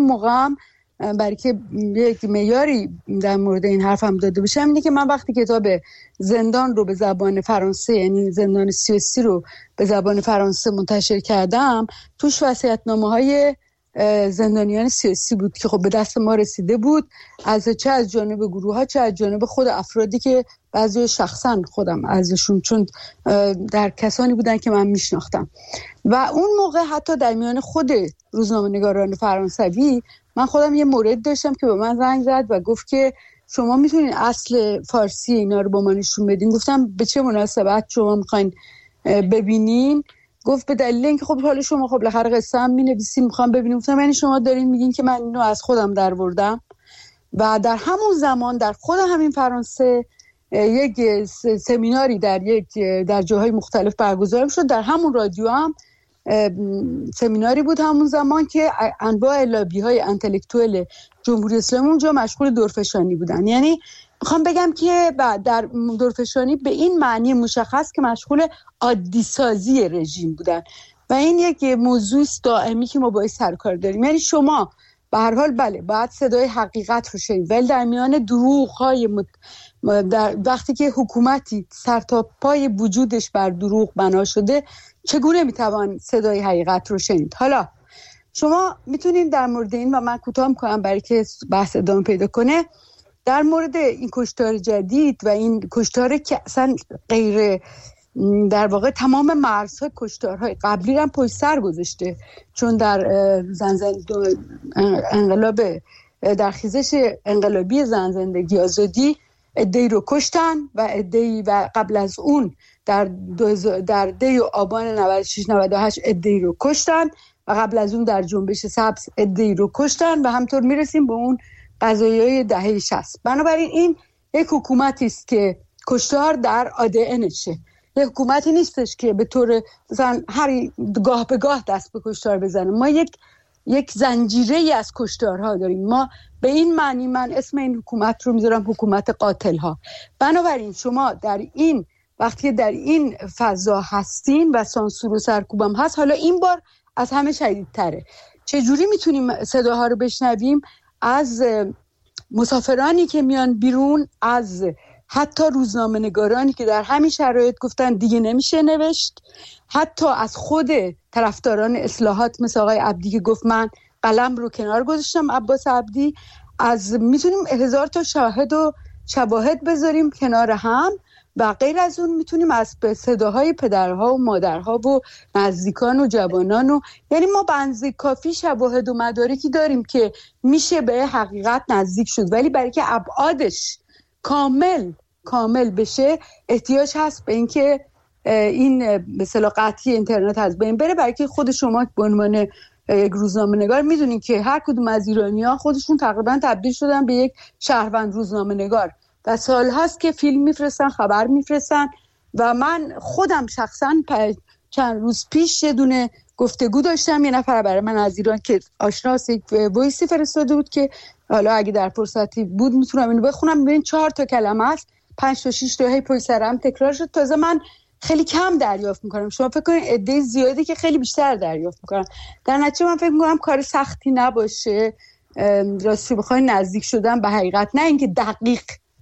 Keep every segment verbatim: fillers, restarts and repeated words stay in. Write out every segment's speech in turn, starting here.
موقع هم برای که یک معیاری در مورد این حرفم داده باشم اینه که من وقتی کتاب زندان رو به زبان فرانسه، یعنی زندان سیاسی رو به زبان فرانسه منتشر کردم، توش وصیت‌نامه‌های زندانیان سیاسی بود که خب به دست ما رسیده بود، از چه از جانب گروه‌ها چه از جانب خود افرادی که بعضی شخصا خودم ازشون، چون در کسانی بودن که من میشناختم. و اون موقع حتی در میان خود روزنامه‌نگاران فرانسوی من خودم یه مورد داشتم که به من زنگ زد و گفت که شما میتونین اصل فارسی اینا رو با ما نشون بدین. گفتم به چه مناسبت شما میخواین ببینین؟ گفت به دلیل اینکه خب حالا شما خب بالاخره قصه هم می‌نویسین، میخوام ببینیم. گفتم یعنی شما دارین میگین که من اینو از خودم درآوردم؟ و در همون زمان در خود همین فرانسه یک سمیناری در یک در جاهای مختلف برگزار شد. در همون رادیو هم سمیناری بود همون زمان که انواع لابی‌های انتلکتوئل جمهوری اسلامی اونجا مشغول دورفشانی بودن. یعنی میخوام بگم که در دورفشانی به این معنی مشخص که مشغول عادی سازی رژیم بودن و این یک موضوع دائمی که ما باید سر کار داریم. یعنی شما به هر حال بله باید صدای حقیقت رو شنید، ولی در میان دروغ‌های مت... در وقتی که حکومتی سر تا پای وجودش بر دروغ بنا شده چگونه میتوان صدای حقیقت رو شنید؟ حالا شما میتونید در مورد این، و من کوتاه میکنم برای که بحث ادامه پیدا کنه، در مورد این کشتار جدید و این کشتار که اصلا غیر در واقع تمام مرزهای کشتارهای قبلی هم پشت سر گذاشته، چون در زنزند انقلاب در خیزش انقلابی زن زندگی آزادی عده‌ای رو کشتن و عده‌ای و قبل از اون در در دی آبان نود و شش نود و هشت عده‌ای رو کشتن و قبل از اون در جنبش سبز عده‌ای رو کشتن و همطور میرسیم به اون قضایای دهه شصت. بنابراین این یک حکومتی است که کشتار در آدئنشه. یک حکومتی نیستش که به طور مثلا هر گاه به گاه دست به کشتار بزنه. ما یک یک زنجیره از کشتارها داریم. ما به این معنی من اسم این حکومت رو میذارم حکومت قاتل‌ها. بنابراین شما در این وقتی در این فضا هستین و سانسور و سرکوبم هست، حالا این بار از همه شدیدتره. چجوری میتونیم صداها رو بشنویم؟ از مسافرانی که میان بیرون، از حتی روزنامه نگارانی که در همین شرایط گفتن دیگه نمیشه نوشت، حتی از خود طرفداران اصلاحات مثل آقای عبدی که گفت من قلم رو کنار گذاشتم، عباس عبدی. از میتونیم هزار تا شاهد و شواهد بذاریم کنار هم و غیر از اون میتونیم از صداهای پدرها و مادرها و نزدیکان و جوانان و یعنی ما به اندازه کافی شواهد و مدارکی داریم که میشه به حقیقت نزدیک شد، ولی برای که ابعادش کامل کامل بشه احتیاج هست به اینکه این به اصطلاح قطعی اینترنت از بین بره. برای که خود شما به عنوان یک روزنامه نگار میدونین که هر کدوم از ایرانی‌ها خودشون تقریبا تبدیل شدن به یک شهروند روزنامه نگار و سال هاست که فیلم میفرستن، خبر میفرستن و من خودم شخصا چند روز پیش یه دونه گفتگو داشتم، یه نفر برای من از ایران که آشناس یک وایسی فرستاده بود که حالا اگه در فرصتی بود میتونم اینو بخونم. ببین چهار تا کلمه است، پنج تا شش تا هی پشت سر هم تکرار شد. تازه من خیلی کم دریافت میکنم، شما فکر کنید عده زیادی که خیلی بیشتر دریافت میکنم. در نتیجه من فکر میکنم کار سختی نباشه راستی بخواید نزدیک شدن به حقیقت، نه اینکه دقیق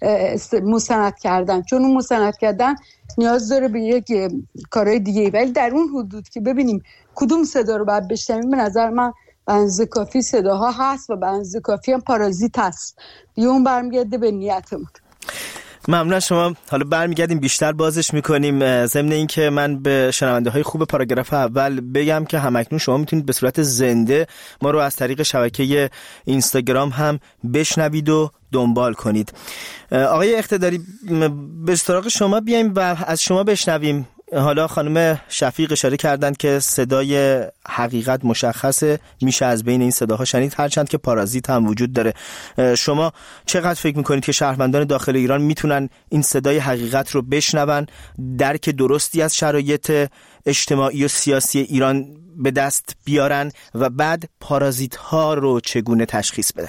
مستند کردن، چون اون مستند کردن نیاز داره به یک کارهای دیگه، ولی در اون حدود که ببینیم کدوم صدا رو باید بشنویم به نظر من به اندازه کافی صداها هست و به اندازه کافی هم پارازیت هست. دیگه اون برمیگرده به نیتمون. ممنون شما. حالا برمیگردیم بیشتر بازش میکنیم. ضمن این که من به شنونده های خوب پاراگراف اول بگم که همکنون شما میتونید به صورت زنده ما رو از طریق شبکه اینستاگرام هم بشنوید و دنبال کنید. آقای اقتداری به سراغ شما بیایم و از شما بشنویم. حالا خانم شفیق اشاره کردن که صدای حقیقت مشخصه، میشه از بین این صداها شنید، هرچند که پارازیت هم وجود داره. شما چقدر فکر میکنید که شهروندان داخل ایران میتونن این صدای حقیقت رو بشنون، درک درستی از شرایط اجتماعی و سیاسی ایران به دست بیارن و بعد پارازیت ها رو چگونه تشخیص بدن؟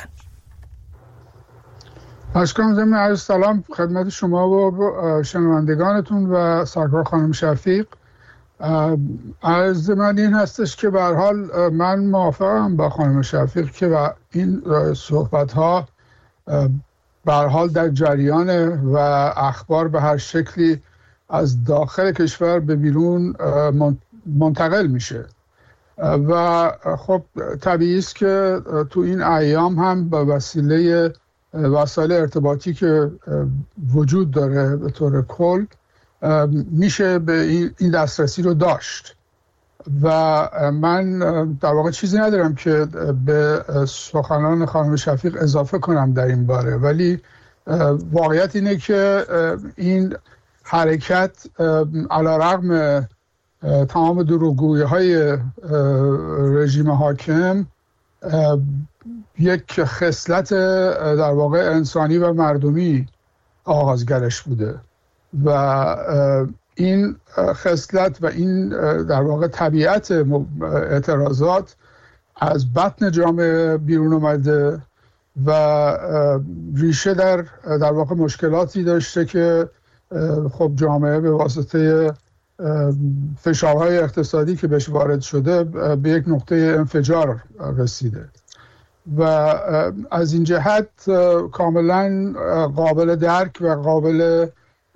اشکام ضمن عرض سلام خدمت شما و شنوندگانتون و سرکار خانم شفیق. عرض من این هستش که به هر حال من موافقم با خانم شفیق که این صحبت ها به هر حال در جریانه و اخبار به هر شکلی از داخل کشور به بیرون منتقل میشه و خب طبیعی است که تو این ایام هم به وسیله وسایل ارتباطی که وجود داره به طور کل میشه به این دسترسی رو داشت و من در واقع چیزی ندارم که به سخنان خانم شفیق اضافه کنم در این باره، ولی واقعیت اینه که این حرکت علیرغم تمام دروغگویی‌های رژیم حاکم یک خصلت در واقع انسانی و مردمی آغازگرش بوده و این خصلت و این در واقع طبیعت اعتراضات از بطن جامعه بیرون اومده و ریشه در در واقع مشکلاتی داشته که خب جامعه به واسطه فشارهای اقتصادی که بهش وارد شده به یک نقطه انفجار رسیده و از این جهت کاملا قابل درک و قابل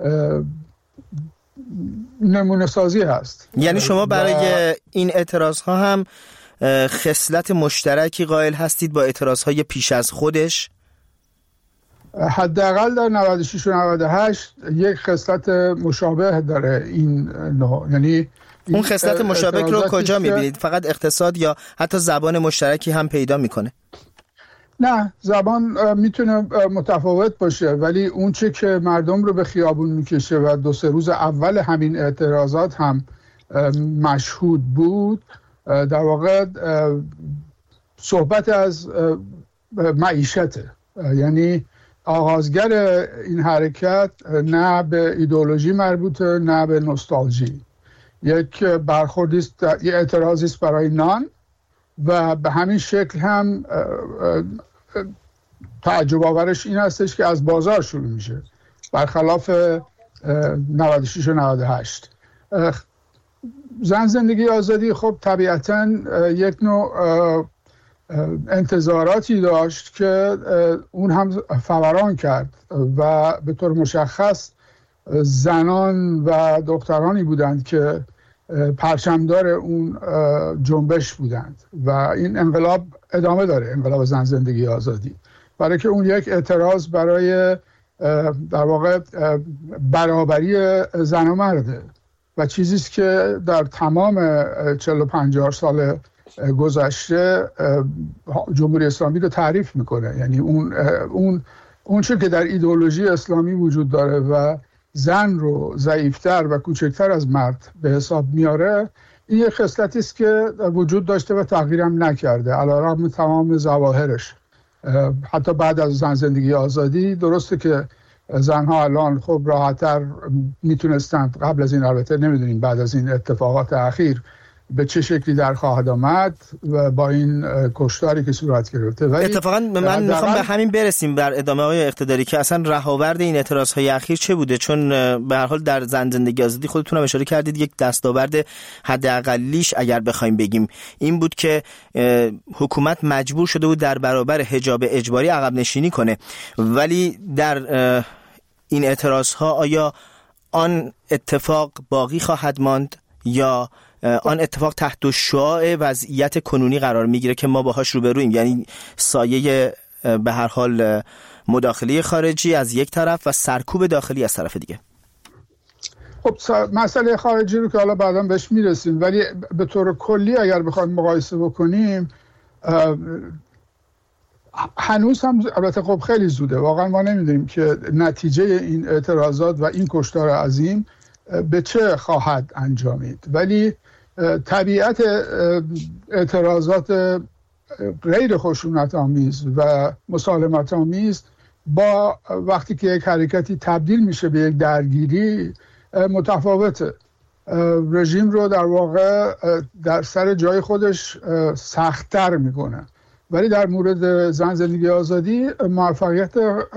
نمونه سازی هست. یعنی شما برای این اعتراض ها هم خصلت مشترکی قائل هستید با اعتراض های پیش از خودش؟ حداقل در نود و شش و نود و هشت یک خصلت مشابه داره این نوع. یعنی اون خصلت مشابه رو کجا میبینید؟ فقط اقتصاد یا حتی زبان مشترکی هم پیدا میکنه؟ نه، زبان میتونه متفاوت باشه، ولی اون چه که مردم رو به خیابون میکشه و دو سه روز اول همین اعتراضات هم مشهود بود در واقع صحبت از معیشته. یعنی آغازگر این حرکت نه به ایدئولوژی مربوطه نه به نوستالژی، یک برخوردی است، یک اعتراضی است برای نان و به همین شکل هم تعجب آورش این هستش که از بازار شروع میشه برخلاف نود و شش و نود و هشت. زن زندگی آزادی خب طبیعتاً یک نوع انتظاراتی داشت که اون هم فوران کرد و به طور مشخص زنان و دخترانی بودند که پرچمدار اون جنبش بودند و این انقلاب ادامه داره، انقلاب زن زندگی آزادی، برای که اون یک اعتراض برای در واقع برابری زن و مرده و چیزیست که در تمام چهل و پنجاه سال گذشته جمهوری اسلامی رو تعریف میکنه. یعنی اون اون اون چه که در ایدئولوژی اسلامی وجود داره و زن رو ضعیفتر و کوچکتر از مرد به حساب میاره، این یک خصلتی است که وجود داشته و تغییرم نکرده علیرغم تمام ظواهرش. حتی بعد از زن زندگی آزادی درسته که زنها الان خب راحت‌تر میتونستند، قبل از این البته نمیدونیم بعد از این اتفاقات اخیر به چه شکلی در خواهد آمد و با این کشتاری که صورت گرفته. اتفاقا من میخوام به همین برسیم در ادامه های اقتداری که اصلا رهاورد این اعتراض های اخیر چه بوده، چون به هر حال در زن زندگی آزادی خودتون هم اشاره کردید یک دستاورد حداقلیش اگر بخوایم بگیم این بود که حکومت مجبور شده بود در برابر حجاب اجباری عقب نشینی کنه، ولی در این اعتراض ها آیا آن اتفاق باقی خواهد ماند یا آن اتفاق تحت شعاع وضعیت کنونی قرار میگیره که ما باهاش روبرویم، یعنی سایه به هر حال مداخله خارجی از یک طرف و سرکوب داخلی از طرف دیگه؟ خب مسئله خارجی رو که حالا بعداً بهش میرسیم، ولی به طور کلی اگر بخوایم مقایسه بکنیم هنوز هم البته خب خیلی زوده، واقعا ما نمیدونیم که نتیجه این اعتراضات و این کشتار عظیم به چه خواهد انجامید، ولی طبیعت اعتراضات غیر خشونت آمیز و مسالمت آمیز با وقتی که یک حرکتی تبدیل میشه به یک درگیری متفاوته. رژیم رو در واقع در سر جای خودش سخت‌تر میکنه، ولی در مورد زن زندگی آزادی موفقیت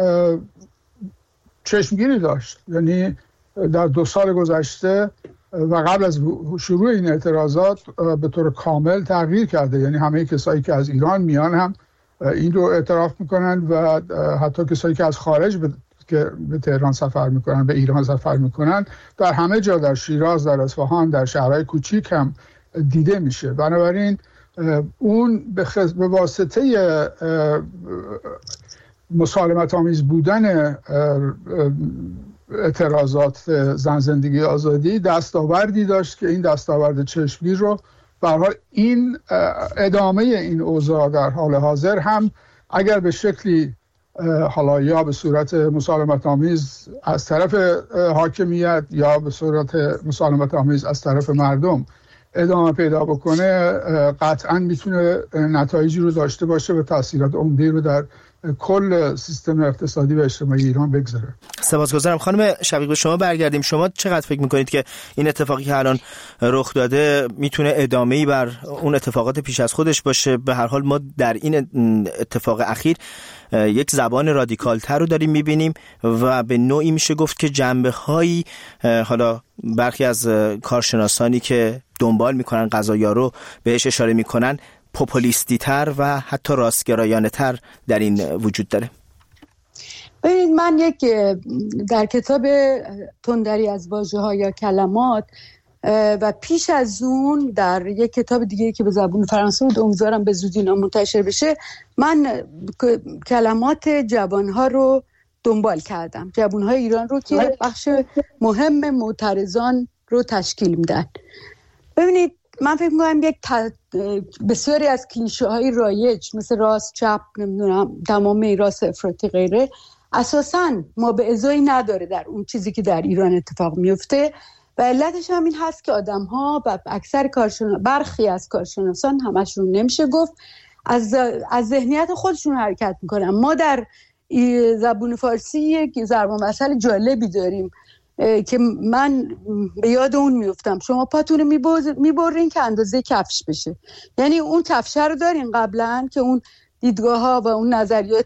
چشمگیری داشت. یعنی در دو سال گذشته و قبل از شروع این اعتراضات به طور کامل تغییر کرده. یعنی همه کسایی که از ایران میان هم این رو اعتراف میکنن و حتی کسایی که از خارج به که به تهران سفر میکنن، به ایران سفر میکنن، در همه جا، در شیراز، در اصفهان، در شهرهای کوچیک هم دیده میشه. بنابراین اون به, خز... به واسطه مسالمت آمیز بودن اعتراضات زن زندگی آزادی دستاوردی داشت که این دستاورد چشمگیر رو به هر حال این ادامه این اوضاع در حال حاضر هم اگر به شکلی حالا یا به صورت مسالمت آمیز از طرف حاکمیت یا به صورت مسالمت آمیز از طرف مردم ادامه پیدا بکنه، قطعاً میتونه نتایجی رو داشته باشه و تاثیرات عمده رو در کل سیستم اقتصادی و اجتماعی ایران بگذاره. سپاسگزارم. خانم شفیق به شما برگردیم. شما چقدر فکر میکنید که این اتفاقی که الان رخ داده میتونه ادامه‌ای بر اون اتفاقات پیش از خودش باشه؟ به هر حال ما در این اتفاق اخیر یک زبان رادیکال‌تر رو داریم میبینیم و به نوعی میشه گفت که جنبه‌هایی، حالا برخی از کارشناسانی که دنبال میکنن قضایا رو بهش اشاره میکنن، پوپولیستی تر و حتی راستگرایانه تر در این وجود داره. ببینید، من یک در کتاب تندری از واژه‌ها یا کلمات و پیش از اون در یک کتاب دیگه که به زبان فرانسه بود، امیدوارم به زودی اینا منتشر بشه، من کلمات جوانها رو دنبال کردم، جوانهای ایران رو که بخش مهم معترضان رو تشکیل میدن. ببینید، من فکر می‌کنم یک ت... بسیاری از کلیشه های رایج مثل راست چپ، نمیدونم تمام راست افراطی غیره، اساساً ما به ازایی نداره در اون چیزی که در ایران اتفاق میفته و علتش هم این هست که آدم ها و اکثر کارشناس، برخی از کارشناسان، همشون نمیشه گفت، از از ذهنیت خودشون حرکت میکنن. ما در زبان فارسی یک ضرب المثل جالبی داریم که من به یاد اون میفتم: شما پاتون میبرین که اندازه کفش بشه. یعنی اون کفشه رو دارین قبلا که اون دیدگاه ها و اون نظریات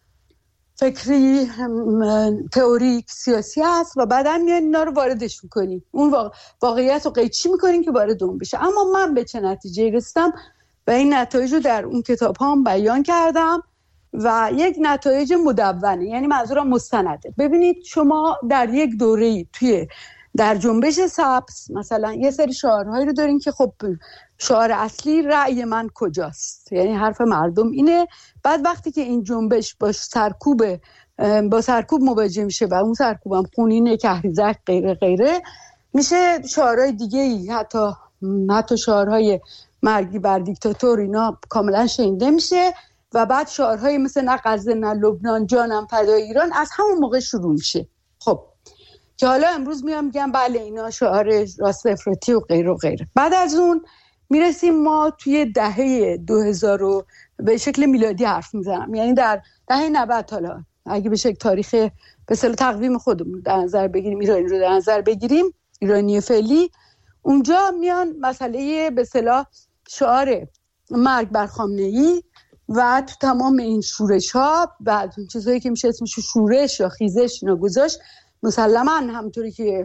فکری تئوریک سیاسی هست و بعدن میان اینا رو واردش میکنین، اون واقعیت رو قیچی میکنین که وارد اون بشه. اما من به چه نتیجه رسیدم و این نتایج رو در اون کتاب هم بیان کردم و یک نتایج مدونه، یعنی منظورم مستنده. ببینید، شما در یک دوره‌ای توی در جنبش سبز مثلا یه سری شعارهایی رو دارین که خب شعار اصلی رأی من کجاست، یعنی حرف مردم اینه. بعد وقتی که این جنبش با سرکوب با سرکوب مواجه میشه و اون سرکوبم خونین، کهریزک، غیره غیره، میشه شعارهای دیگه‌ای، حتی حتی شعارهای مرگی بر دیکتاتور، اینا کاملا شنیده میشه و بعد شعارهای مثل نه غزه نه لبنان، جانم فدای ایران از همون موقع شروع میشه. خب که حالا امروز میام میگم بله اینا شعار راست افراطی و غیر و غیره. بعد از اون میرسیم ما توی دهه دو هزار رو به شکل میلادی حرف میزنم، یعنی در دهه نود، حالا اگه به شکل تاریخ به اصطلاح تقویم خودمون در نظر بگیریم، ایرانی رو در نظر بگیریم، ایرانی فعلی، اونجا میان مسئله به اصطلاح شعار مرگ بر خامنه‌ای و تو تمام این شورش ها و چیزایی که میشه اسمش شورش یا خیزش اینا گذاشت، مسلماً همونطوری که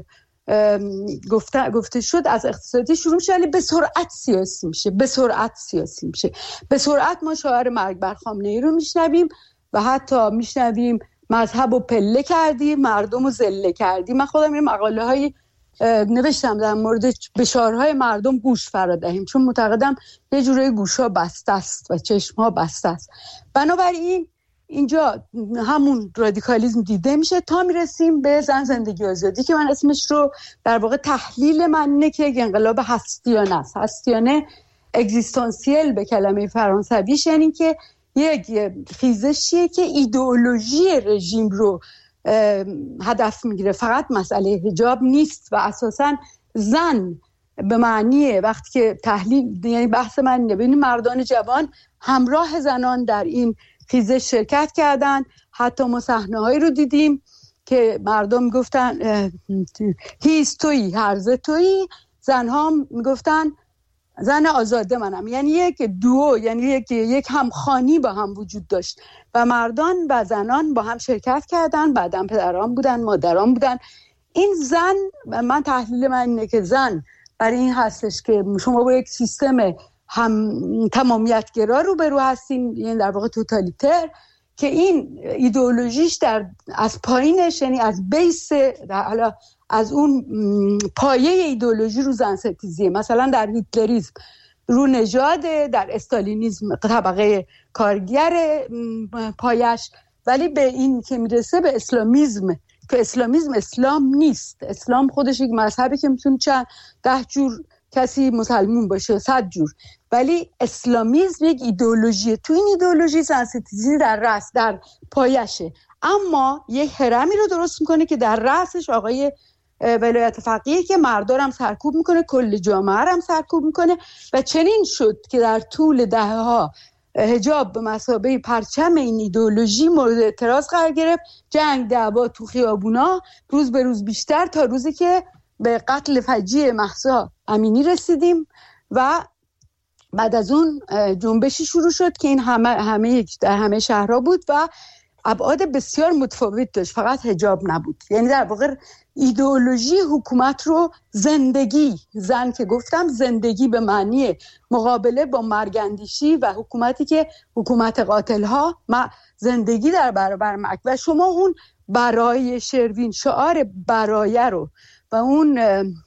گفته گفته شد از اقتصادی شروع میشه، ولی به سرعت سیاسی میشه، به سرعت سیاسی میشه، به سرعت ما شعار مرگ بر خامنه‌ای رو میشنویم و حتی میشنویم مذهب رو پله کردیم، مردم رو ذله کردیم. من خودم این مقاله های نوشتم در مورد به شعارهای مردم گوش فرا دهیم، چون معتقدم یه جوری گوشا بسته است و چشمها بسته است. بنابراین اینجا همون رادیکالیسم دیده میشه تا میرسیم به زن زندگی آزادی که من اسمش رو در واقع تحلیل من اینه که یک انقلاب هستیانه است. هستیانه اگزیستانسیل به کلمه فرانسویش، یعنی که یک خیزشیه که ایدئولوژی رژیم رو هدف میگیره، فقط مسئله حجاب نیست و اساساً زن به معنی وقتی که تحلیل، یعنی بحث من اینه، ببینید مردان جوان همراه زنان در این خیزش شرکت کردن. حتی ما صحنه‌هایی رو دیدیم که مردم گفتن هیست تویی هرزه تویی، زنها میگفتن زن آزاده منم، یعنی یک دوو، یعنی یک یک همخوانی با هم وجود داشت و مردان و زنان با هم شرکت کردن. بعدم پدران بودن، مادران بودن. این زن، من تحلیل من اینه که زن برای این هستش که شما با یک سیستم هم تمامیتگرا رو به رو هستیم، یعنی در واقع توتالیتر، که این ایدئولوژیش در از پایینش، یعنی از بیس، حالا از اون پایه ایدئولوژی رو زن ستیزیه. مثلا در هیتلریسم رو نژاده، در استالینیسم طبقه کارگر پایش، ولی به این که میرسه به اسلامیسم، که اسلامیسم اسلام نیست. اسلام خودش یک مذهبی که میتونه چند ده جور کسی مسلمون باشه، صد جور، ولی اسلامیسم یک ایدئولوژیه. تو این ایدئولوژی زن ستیزی در رأس، در پایشه، اما یک هرمی رو درست میکنه که در رأسش آقای ولایت فقیه که مردار هم سرکوب میکنه، کل جامعه هم سرکوب میکنه. و چنین شد که در طول دهه ها حجاب به مثابه پرچم این ایدئولوژی مورد اعتراض قرار گرفت. جنگ، دعوا تو خیابونا روز به روز بیشتر، تا روزی که به قتل فجیع مهسا امینی رسیدیم و بعد از اون جنبشی شروع شد که این همه همه در همه شهرها بود و ابعاد بسیار متفاوت داشت، فقط حجاب نبود. یعنی در واقع ایدئولوژی حکومت رو زندگی، زن که گفتم زندگی به معنی مقابله با مرگندیشی، و حکومتی که حکومت قاتلها، ما زندگی در برابر مرگ. و شما اون برای شروین، شعار برایه رو، و اون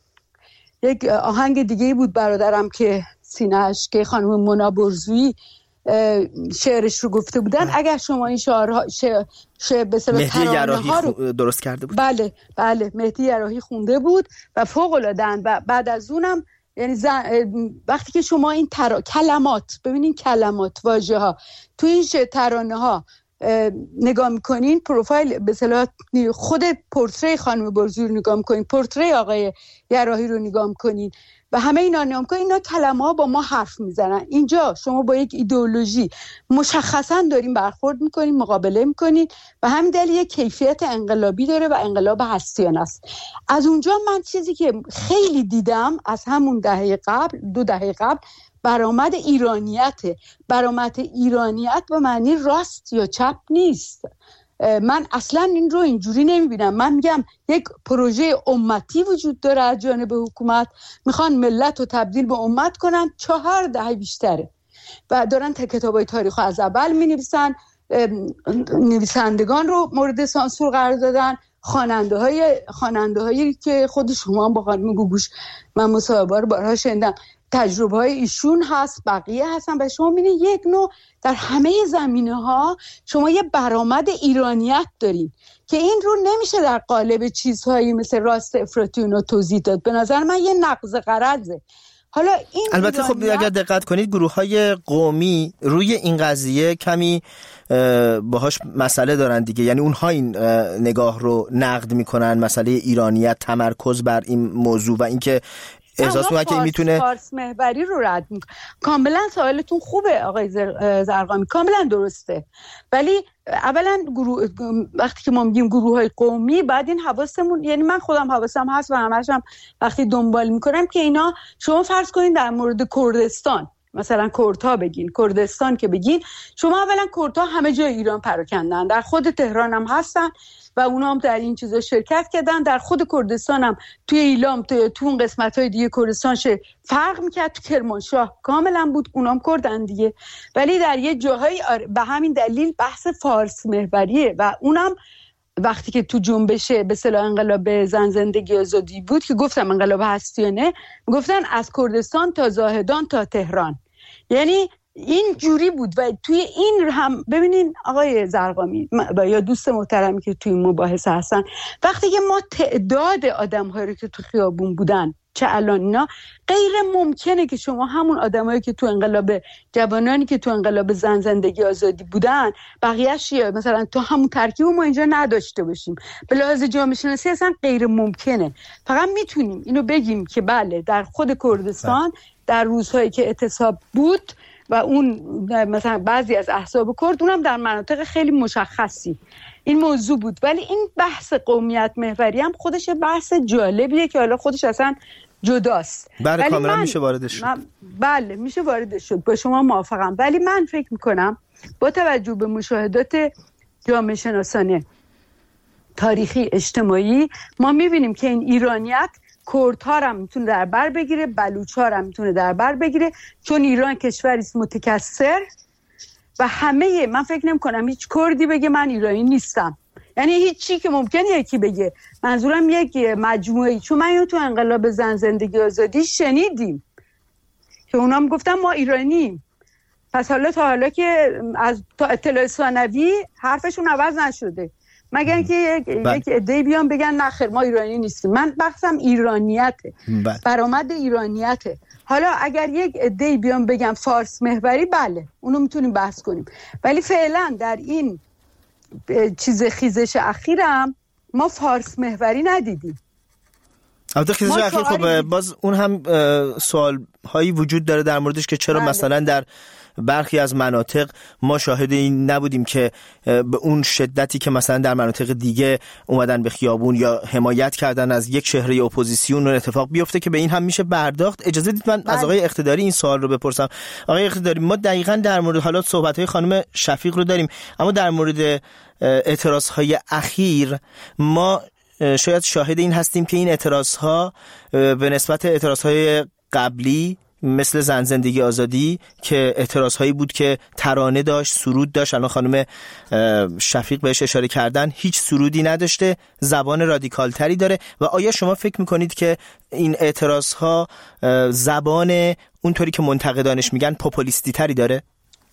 یک آهنگ دیگه بود برادرم که سینه‌اش که خانم مونا برزویی شعرش رو گفته بودن، اگر شما این شعرها شعر شعر به اصطلاح مهدی یراحی رو درست کرده بود. بله بله مهدی یراحی خونده بود و فوق العاده‌اند. و بعد از اونم یعنی زن... وقتی که شما این تر... کلمات ببینین، کلمات، واژه ها تو این ترانه ها نگاه میکنین، پروفایل به اصطلاح خود پورتری خانم برزویی رو نگاه میکنین، پورتری آقای یراحی رو نگاه میکنین و همه اینا نگاه میکنین، اینا کلمه ها با ما حرف میزنن. اینجا شما با یک ایدئولوژی مشخصا دارین برخورد میکنین، مقابله میکنین، و همین دلیل یک کیفیت انقلابی داره و انقلاب هستیانه است. از اونجا من چیزی که خیلی دیدم از همون دهه قبل، دو دهه قبل، برآمد ایرانیت. برآمد ایرانیت به معنی راست یا چپ نیست. من اصلا این رو اینجوری نمیبینم. من میگم یک پروژه امتی وجود داره از جانب حکومت، میخوان ملت رو تبدیل به امت کنن. چهار دهه بیشتره و دارن کتابای تاریخ رو از اول مینویسن، نویسندگان رو مورد سانسور قرار دادن، خواننده های خواننده هایی که خود شما با خانم گوگوش من مصاحبه رو بارها شنیدم، تجربه های ایشون هست، بقیه هستن، و شما میبینید یک نوع در همه زمینه ها شما یه برآمد ایرانیت دارین که این رو نمیشه در قالب چیزهایی مثل راست افراطی رو توضیح داد. به نظر من یه نقض غرضه. حالا این البته خب اگر دقت کنید گروه‌های قومی روی این قضیه کمی باهاش مسئله دارن دیگه، یعنی اونها این نگاه رو نقد میکنن، مسئله ایرانیت، تمرکز بر این موضوع و اینکه احساس میکنن که این میتونه فارس محوری رو رد میکنه. کاملا سوالتون خوبه آقای زرقامی، کاملا درسته، ولی اولا گروه وقتی که ما میگیم گروه های قومی، بعد این حواسمون، یعنی من خودم حواسم هست و همشم وقتی دنبال میکنم که اینا، شما فرض کنین در مورد کردستان مثلا کردها بگین، کردستان که بگین، شما اولا کردها همه جای ایران پراکندن، در خود تهران هم هستن و اونا هم در این چیزا شرکت کردن، در خود کردستان هم توی ایلام، توی تو اون قسمت‌های دیگه کردستان شه فرق میکرد، تو کرمانشاه کاملا بود، اونام کردن دیگه، ولی در یه جاهایی به همین دلیل بحث فارس محوریه و اونم وقتی که تو جنبش به اصطلاح انقلاب زن زندگی آزادی بود که گفتم انقلاب هستیانه، گفتن از کردستان تا زاهدان تا تهران، یعنی این جوری بود. و توی این هم ببینین آقای زرقامی و یا دوست محترمی که توی مباحثه هستن، وقتی که ما تعداد آدم‌هایی رو که تو خیابون بودن چه الان، اینا غیر ممکنه که شما همون آدمایی که تو انقلاب، جوانانی که تو انقلاب زن زندگی آزادی بودن، بقیه‌اش مثلا تو همون ترکیب ما اینجا نداشته باشیم. به لحاظ جامعه شناسی اصلا غیر ممکنه. فقط میتونیم اینو بگیم که بله در خود کردستان در روزهایی که اعتصاب بود و اون مثلا بعضی از احزاب کرد، اونم در مناطق خیلی مشخصی این موضوع بود، ولی این بحث قومیت محوری هم خودش بحث جالبیه که حالا خودش اصلا جداست. بله کاملا میشه واردش شد. بله میشه واردش شد، با شما موافقم، ولی من فکر میکنم با توجه به مشاهدات جامعه شناسانه تاریخی اجتماعی ما میبینیم که این ایرانیت کردها رو میتونه در بر بگیره، بلوچ‌ها رو میتونه در بر بگیره، چون ایران کشوری است متکثر و همه، من فکر نمی کنم هیچ کردی بگه من ایرانی نیستم، یعنی هیچ چی که ممکنه یکی بگه. منظورم یک مجموعه، چون من اینو تو انقلاب زن زندگی آزادی شنیدیم که اونا میگفتن ما ایرانیم. پس حالا تا حالا که از تا اطلاع ثانوی حرفشون عوض نشده، مگر اینکه یک یک عده‌ای بیان بگن نه خیر ما ایرانی نیستیم. من بحثم ایرانیته، برآمد ایرانیته. حالا اگر یک عده‌ای بیان بگن فارس محوری، بله اونو میتونیم بحث کنیم، ولی فعلا در این چیز خیزش اخیرم ما فارس محوری ندیدیم. البته خیزش اخیر خب باز اون هم سوال هایی وجود داره در موردش که چرا بله. مثلا در برخی از مناطق ما شاهد این نبودیم که به اون شدتی که مثلا در مناطق دیگه اومدن به خیابون یا حمایت کردن از یک چهره اپوزیسیون اون اتفاق بیفته که به این هم میشه برداخت. اجازه دید من بله. از آقای اقتداری این سوال رو بپرسم. آقای اقتداری، ما دقیقاً در مورد حالات صحبت‌های خانم شفیق رو داریم، اما در مورد اعتراض‌های اخیر ما شاید شاهد این هستیم که این اعتراض‌ها به نسبت اعتراض‌های قبلی مثل زن زندگی آزادی که اعتراض هایی بود که ترانه داشت، سرود داشت، الان خانم شفیق بهش اشاره کردن، هیچ سرودی نداشته، زبان رادیکال تری داره. و آیا شما فکر میکنید که این اعتراض ها زبان اونطوری که منتقدانش میگن پوپولیستی تری داره؟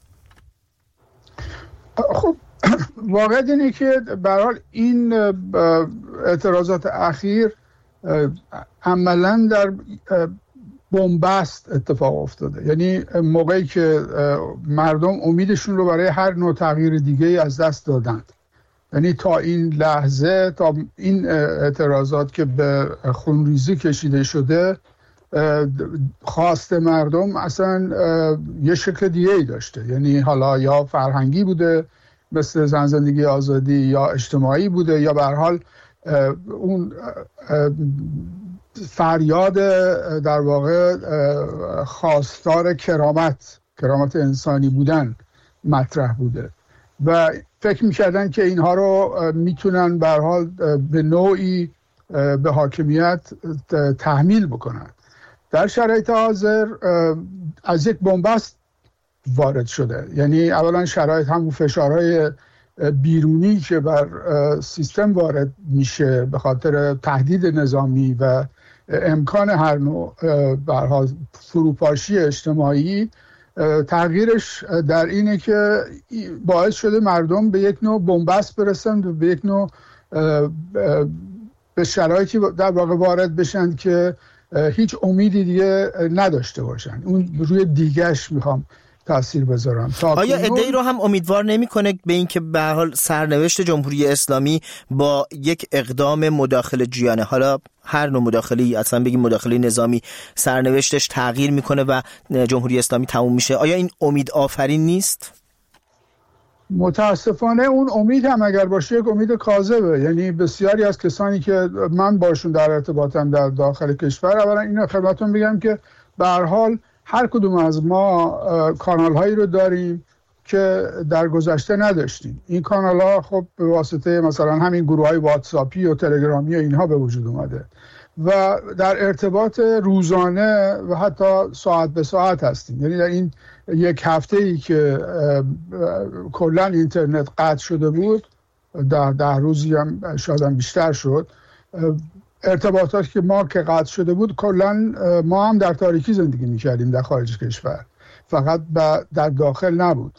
خب واقعا اینه که به هر حال این اعتراضات اخیر عملاً در بنبست اتفاق افتاده، یعنی موقعی که مردم امیدشون رو برای هر نوع تغییر دیگه از دست دادند، یعنی تا این لحظه، تا این اعتراضات که به خونریزی کشیده شده، خواست مردم اصلا یه شکل دیگه ای داشته، یعنی حالا یا فرهنگی بوده مثل زن زندگی آزادی، یا اجتماعی بوده، یا به هر حال اون فریاد در واقع خواستار کرامت کرامت انسانی بودن مطرح بوده و فکر می‌کردن که اینها رو میتونن به هر حال به نوعی به حاکمیت تحمیل بکنن. در شرایط حاضر از یک بنبست وارد شده، یعنی اولا شرایط همون فشارهای بیرونی که بر سیستم وارد میشه به خاطر تهدید نظامی و امکان هر نوع به هر حال فروپاشی اجتماعی، تغییرش در اینه که باعث شده مردم به یک نوع بنبست برسن و به یک نوع به شرایطی در واقع وارد بشن که هیچ امیدی دیگه نداشته باشن. اون روی دیگه‌اش میخوام تاثیر بذارم. آیا ایده رو هم امیدوار نمی‌کنه به اینکه به هر حال سرنوشت جمهوری اسلامی با یک اقدام مداخله جویانه، حالا هر نوع مداخله‌ای، اصلا بگیم مداخله نظامی، سرنوشتش تغییر میکنه و جمهوری اسلامی تموم میشه؟ آیا این امید آفرین نیست؟ متاسفانه اون امید هم اگر باشه یک امید کاذبه. یعنی بسیاری از کسانی که من باشون در ارتباطم در داخل کشور، اولا اینو خدمتتون بگم که به هر حال هر کدوم از ما کانال هایی رو داریم که در گذشته نداشتیم. این کانال ها خب به واسطه مثلا همین گروه های واتساپی و تلگرامی و اینها به وجود اومده و در ارتباط روزانه و حتی ساعت به ساعت هستیم. یعنی در این یک هفته ای که کلا اینترنت قطع شده بود، در ده روزی هم شاید هم بیشتر شد، ارتباطات که ما که قطع شده بود، کلا ما هم در تاریکی زندگی می‌کردیم در خارج کشور، فقط در داخل نبود.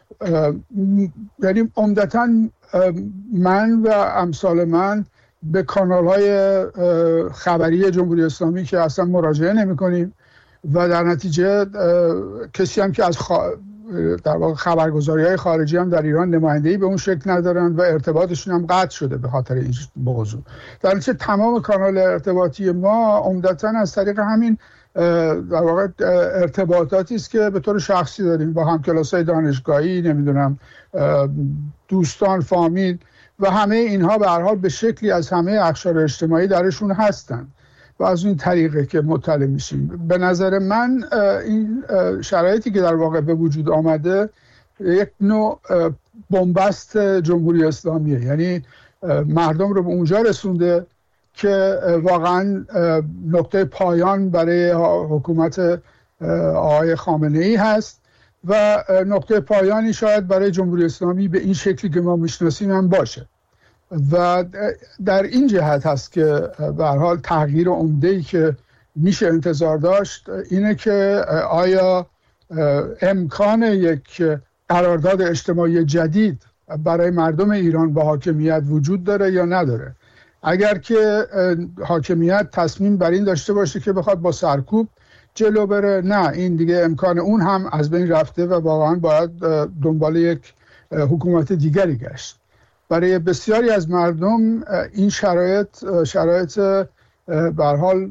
یعنی عمدتاً من و امثال من به کانال‌های خبری جمهوری اسلامی که اصلا مراجعه نمی‌کنیم و در نتیجه کسی هم که از خوا... در واقع خبرگزاری‌های خارجی هم در ایران نمایندگی به اون شکل ندارن و ارتباطشون هم قطع شده به خاطر این موضوع. در نتیجه تمام کانال ارتباطی ما عمدتاً از طریق همین در واقع ارتباطاتی است که به طور شخصی داریم با همکلاسای دانشگاهی، نمیدونم دوستان، فامیل و همه اینها به هر حال به شکلی از همه اقشار اجتماعی درشون هستن و از این طریقه که مطلع میشیم. به نظر من این شرایطی که در واقع به وجود آمده یک نوع بنبست جمهوری اسلامیه، یعنی مردم رو به اونجا رسونده که واقعا نقطه پایان برای حکومت آقای خامنه‌ای هست و نقطه پایانی شاید برای جمهوری اسلامی به این شکلی که ما میشناسیم هم باشه. و در این جهت هست که به هر حال تغییر عمده‌ای که میشه انتظار داشت اینه که آیا امکان یک قرارداد اجتماعی جدید برای مردم ایران با حاکمیت وجود داره یا نداره. اگر که حاکمیت تصمیم بر این داشته باشه که بخواد با سرکوب جلو بره، نه، این دیگه امکان اون هم از بین رفته و واقعا باید دنبال یک حکومت دیگری گشت. برای بسیاری از مردم این شرایط شرایط به هر حال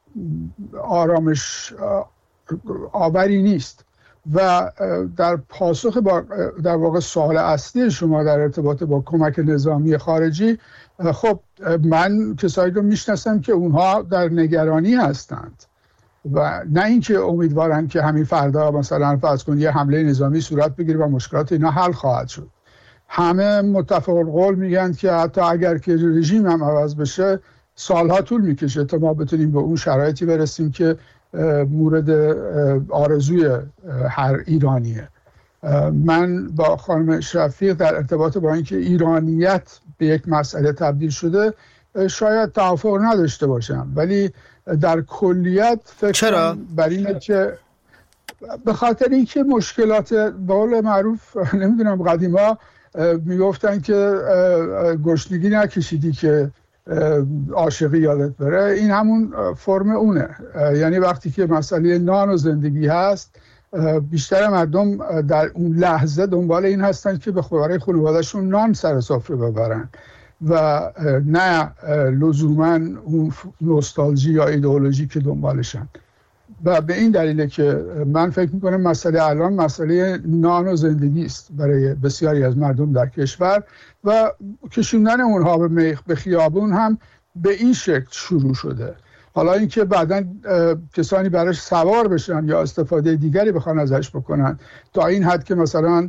آرامش آوری نیست و در پاسخ با در واقع سوال اصلی شما در ارتباط با کمک نظامی خارجی، خب من کسایی رو میشناسم که اونها در نگرانی هستند و نه اینکه امیدوارن که همین فردا مثلا فرض کنید یه حمله نظامی صورت بگیره و مشکلات اینا حل خواهد شد. همه متفق القول میگن که حتی اگر که رژیم هم عوض بشه سالها طول میکشه تا ما بتونیم به اون شرایطی برسیم که مورد آرزوی هر ایرانیه. من با خانم شفیق در ارتباط با اینکه ایرانیت به یک مسئله تبدیل شده شاید توافق نداشته باشم، ولی در کلیت فکر بر اینه که به خاطر اینکه مشکلات به قول معروف نمیدونم قدیما میگفتن که گشنگی نکشیدی که عاشقی یادت بره، این همون فرم اونه. یعنی وقتی که مسئله نان و زندگی هست بیشتر مردم در اون لحظه دنبال این هستن که به برای خانواده‌شون نان سر سفره ببرن و نه لزوما اون نوستالژی یا ایدئولوژی که دنبالشن. و به این دلیله که من فکر میکنم مسئله الان مسئله نان و زندگی است برای بسیاری از مردم در کشور و کشوندن اونها به میخ به خیابون هم به این شکل شروع شده. حالا اینکه بعداً کسانی براش سوار بشن یا استفاده دیگری بخوان ازش بکنن تا این حد که مثلا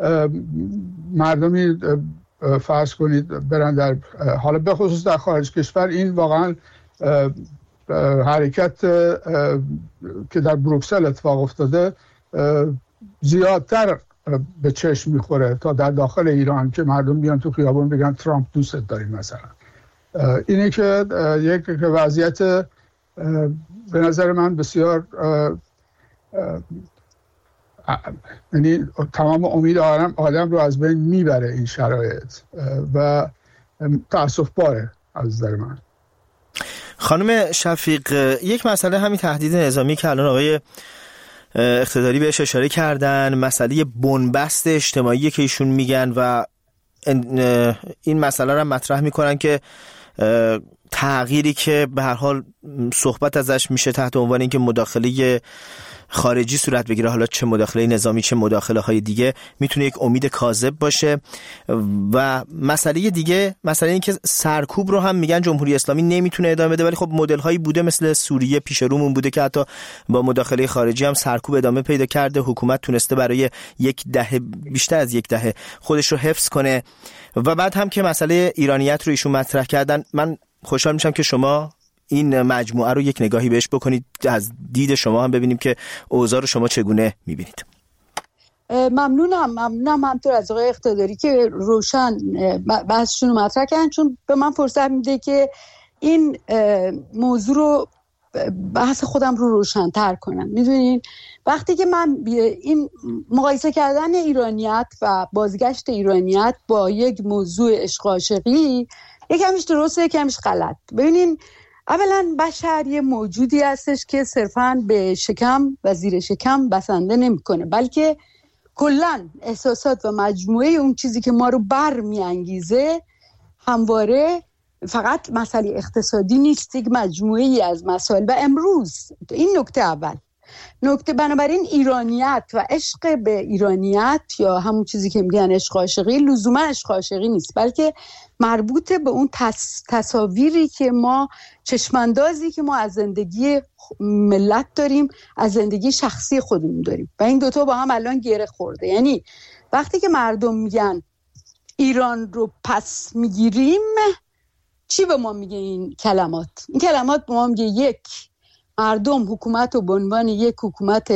مردمی فرض کنید برن در حالا به خصوص در خارج کشور، این واقعا حرکت که در بروکسل اتفاق افتاده زیادتر به چشم میخوره تا در داخل ایران که مردم بیان تو خیابون بگن ترامپ دوست داریم مثلا. اینه که یک وضعیت به نظر من بسیار یعنی تمام امید آدم آدم رو از بین میبره این شرایط و تأسف باره از نظر من. خانم شفیق، یک مسئله همین تهدید نظامی که الان آقای اقتداری بهش اشاره کردن، مسئله بنبست اجتماعی که ایشون میگن و این مسئله رو مطرح میکنن که تغییری که به هر حال صحبت ازش میشه تحت عنوان اینکه مداخله خارجی صورت بگیره، حالا چه مداخله نظامی چه مداخله های دیگه، میتونه یک امید کاذب باشه. و مسئله دیگه مسئله این که سرکوب رو هم میگن جمهوری اسلامی نمیتونه ادامه بده، ولی خب مدل هایی بوده مثل سوریه پیش رومون بوده که حتی با مداخله خارجی هم سرکوب ادامه پیدا کرده، حکومت تونسته برای یک دهه بیشتر از یک دهه خودش رو حفظ کنه. و بعد هم که مسئله ایرانیت رو ایشون مطرح کردن، من خوشحال میشم که شما این مجموعه رو یک نگاهی بهش بکنید، از دید شما هم ببینیم که اوضاع رو شما چگونه میبینید. ممنونم ممنونم همطور از آقای اقتداری که روشن بحثشون رو مطرح کردن، چون به من فرصت میده که این موضوع رو بحث خودم رو روشن تر کنم. میدونین وقتی که من این مقایسه کردن ایرانیت و بازگشت ایرانیت با یک موضوع عشق عاشقی، یکمیش درسته یکمیش غلط. ببینین اولا بشر یه موجودی هستش که صرفاً به شکم و زیر شکم بسنده نمی‌کنه، بلکه کلاً احساسات و مجموعه اون چیزی که ما رو بر می‌انگیزه همواره فقط مسئله اقتصادی نیست، یک مجموعه‌ای از مسائل. و امروز این نکته اول. نکته بنابراین ایرانیت و عشق به ایرانیت یا همون چیزی که میگن عشق عاشقی لزوما عشق عاشقی نیست، بلکه مربوط به اون تص... تصاویری که ما چشماندازی که ما از زندگی ملت داریم، از زندگی شخصی خودمون داریم و این دوتا با هم الان گره خورده. یعنی وقتی که مردم میگن ایران رو پس میگیریم، چی به ما میگه این کلمات؟ این کلمات به ما میگه یک، مردم حکومت رو به عنوان یک حکومت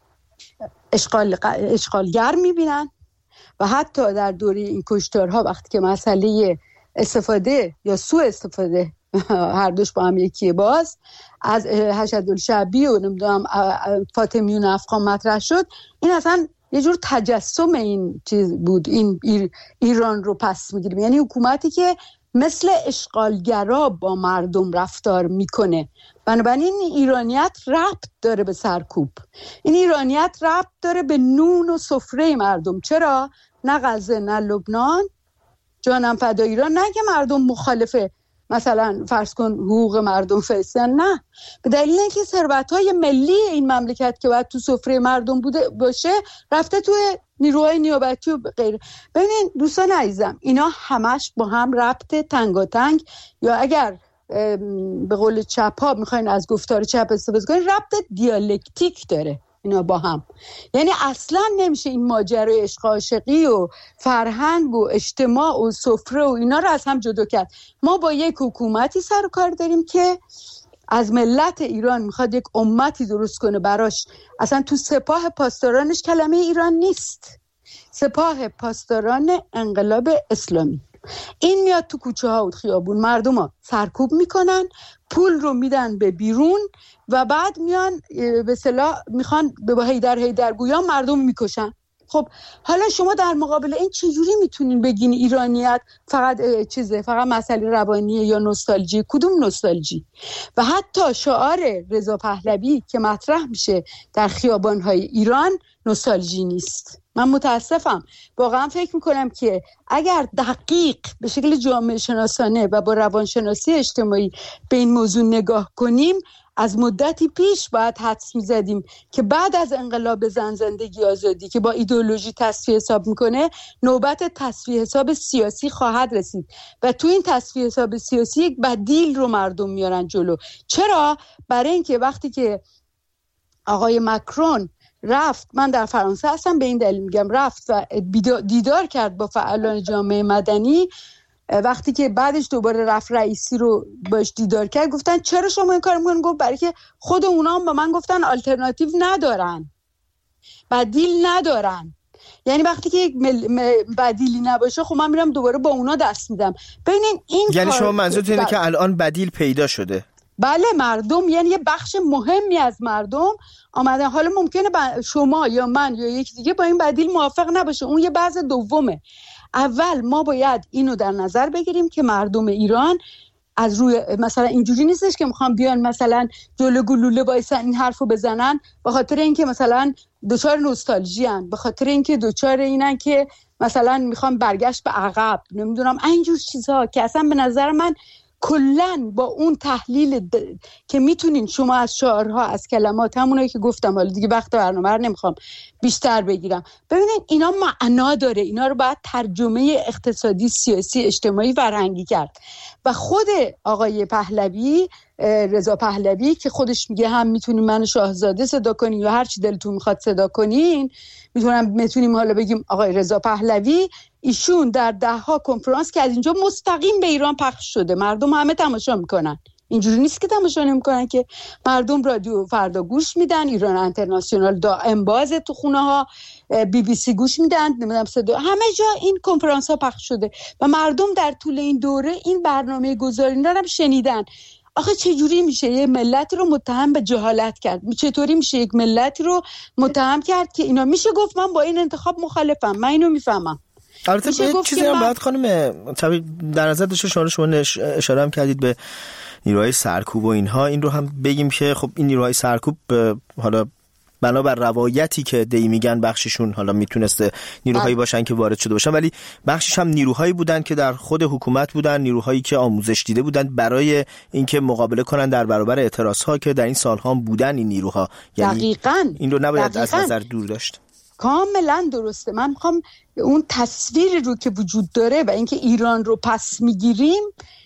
اشغال اشغالگر میبینن و حتی در دوره این کشتارها وقتی که مسئله استفاده یا سوء استفاده هر دوش با هم یکیه باز از حشدالشعبی و نمیدونم فاطمیون افغان مطرح شد، این اصلا یه جور تجسم این چیز بود، این ایران رو پس میگیریم، یعنی حکومتی که مثل اشغالگرا با مردم رفتار میکنه. بنابراین این ایرانیت ربط داره به سرکوب، این ایرانیت ربط داره به نون و سفره مردم. چرا؟ نه غزه نه لبنان، جانم فدای ایران، نه که مردم مخالفه مثلا فرض کن حقوق مردم فلسطین، نه، به دلیل اینکه ثروت‌های ملی این مملکت که باید تو سفره مردم بوده باشه رفته تو نیروهای نیابتی و غیره. ببینید دوستان عزیزم، اینا همش با هم ربط تنگاتنگ، یا اگر به قول چپ ها میخواین از گفتار چپ استفاده کنین، ربط دیالکتیک داره اینا با هم. یعنی اصلا نمیشه این ماجرای عشق عاشقی و فرهنگ و اجتماع و سفره و اینا رو از هم جدا کرد. ما با یک حکومتی سر و کار داریم که از ملت ایران میخواد یک امتی درست کنه براش. اصلا تو سپاه پاسدارانش کلمه ایران نیست، سپاه پاسداران انقلاب اسلامی. این میاد تو کوچه ها و خیابون مردم ها سرکوب میکنن، پول رو میدن به بیرون و بعد میان به اصطلاح میخوان به هیدر هیدرگویان مردم میکشن. خب حالا شما در مقابل این چجوری میتونین بگین ایرانیت فقط چیزه، فقط مسئله روانیه یا نوستالژی؟ کدوم نوستالژی؟ و حتی شعار رضا پهلوی که مطرح میشه در خیابان‌های ایران نوستالژی نیست. من متاسفم، واقعا فکر میکنم که اگر دقیق به شکل جامعه شناسانه و با روانشناسی اجتماعی به این موضوع نگاه کنیم، از مدتی پیش باید حدس میزدیم که بعد از انقلاب زن زندگی آزادی که با ایدئولوژی تصفیه حساب میکنه، نوبت تصفیه حساب سیاسی خواهد رسید و تو این تصفیه حساب سیاسی یک بدیل رو مردم میارن جلو. چرا؟ برای اینکه وقتی که آقای مکرون رفت، من در فرانسه هستم به این دلیل میگم، رفت و دیدار کرد با فعالان جامعه مدنی، وقتی که بعدش دوباره رفت رئیسی رو باش دیدار کرد، گفتن چرا شما این کار میکنن؟ گفت برای که خود اونا هم با من گفتن آلترناتیو ندارن، بدیل ندارن. یعنی وقتی که یک بدیلی نباشه خب من میرم دوباره با اونا دست میدم. ببینین این یعنی شما منظورتون اینه که الان بدیل پیدا شده؟ بله، مردم، یعنی یه بخش مهمی از مردم آمدن. حالا ممکنه شما یا من یا یکی دیگه با این بدیل موافق نباشه، اون یه بحث دومه. اول ما باید اینو در نظر بگیریم که مردم ایران از روی مثلا اینجوری نیستش که میخوام بیان مثلا جلو گلوله وایسن این حرفو بزنن به خاطر اینکه مثلا دوچار نوستالژی ان، به خاطر اینکه دوچار اینن که مثلا میخوام برگشت به عقب، نمیدونم اینجور چیزها که اصلا به نظر من کلن با اون تحلیل د... که میتونین شما از شعارها، از کلمات، همونایی که گفتم، حالا دیگه وقت برنامه رو نمیخوام بیشتر بگیرم، ببینین اینا معنا داره، اینا رو باید ترجمه اقتصادی، سیاسی، اجتماعی، فرهنگی کرد. و خود آقای پهلوی، رضا پهلوی که خودش میگه هم میتونیم من شاهزاده صدا کنین یا هر چی دلتون میخواد صدا کنین، میتونم میتونیم حالا بگیم آقای رضا پهلوی، ایشون در ده ها کنفرانس که از اینجا مستقیم به ایران پخش شده، مردم همه تماشا میکنن، اینجوری نیست که تماشا نمیکنن که، مردم رادیو فردا گوش میدن، ایران اینترنشنال دائم بازه تو خونه ها، بی بی سی گوش میدن، نمیدونم صدا، همه جا این کنفرانس ها پخش شده و مردم در طول این دوره این برنامه گذاری رو هم شنیدن. آخه چجوری میشه یه ملتی رو متهم به جهالت کرد؟ چطوری میشه یک ملتی رو متهم کرد که اینا، میشه گفت من با این انتخاب مخالفم، من اینو میفهمم. البته یه چیزی هم باید خانم طبیعی در نظر داشته، شما شما اشاره هم کردید به نیروهای سرکوب و اینها، این رو هم بگیم که خب این نیروهای سرکوب حالا بنابر روایتی که دی میگن بخششون حالا میتونسته نیروهایی باشن که وارد شده باشن، ولی بخشش هم نیروهایی بودن که در خود حکومت بودن، نیروهایی که آموزش دیده بودن برای اینکه مقابله کنن در برابر اعتراضها که در این سالها هم بودن این نیروها. یعنی دقیقاً این رو نباید دقیقاً. از نظر دور داشت. کاملا درسته. من میخوام اون تصویری رو که وجود داره و اینکه ایران رو پس میگیریم،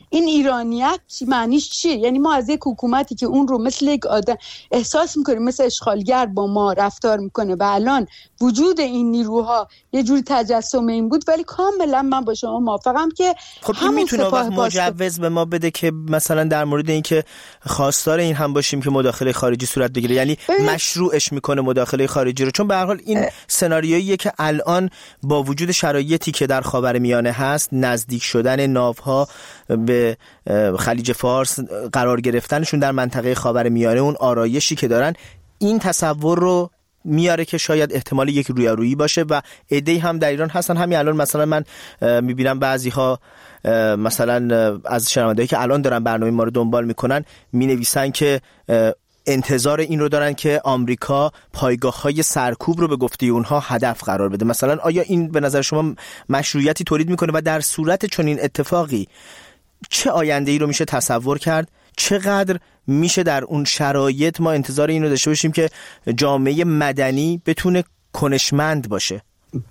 این ایرانیت معنیش چیه؟ یعنی ما از یک حکومتی که اون رو مثل یک آدم احساس میکنیم مثل اشغالگر با ما رفتار میکنه و الان وجود این نیروها یه جوری تجسم این بود، ولی کاملا من با شما موافقم که خب این میتونه وقت مجوز به ما بده که مثلا در مورد این که خواستار این هم باشیم که مداخله خارجی صورت بگیره، یعنی مشروعش میکنه مداخله خارجی رو، چون به هر حال این سناریویی که الان با وجود شرایطی که در خاورمیانه هست، نزدیک شدن ناوها به خلیج فارس، قرار گرفتنشون در منطقه خاورمیانه، اون آرایشی که دارن، این تصور رو میاره که شاید احتمال یک رویارویی باشه و عده‌ای هم در ایران هستن. همین الان مثلا من میبینم بعضی ها مثلا از شنوندهایی که الان دارن برنامه ما رو دنبال میکنن مینویسن که انتظار این رو دارن که آمریکا پایگاه‌های سرکوب رو به گفته اونها هدف قرار بده. مثلا آیا این به نظر شما مشروعیتی تولید میکنه و در صورت چنین اتفاقی چه آینده‌ای رو میشه تصور کرد؟ چقدر میشه در اون شرایط ما انتظار این رو داشته باشیم که جامعه مدنی بتونه کنشمند باشه؟